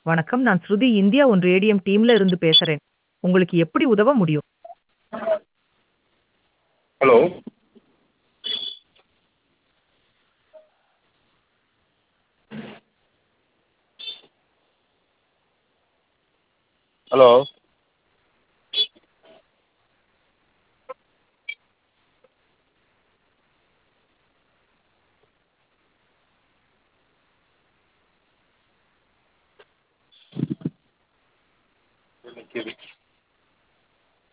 வணக்கம். நான் ஸ்ருதி India one radium டீம்ல இருந்து பேசுறேன். உங்களுக்கு எப்படி உதவ முடியும்? ஹலோ. ஹலோ. நிக்குது.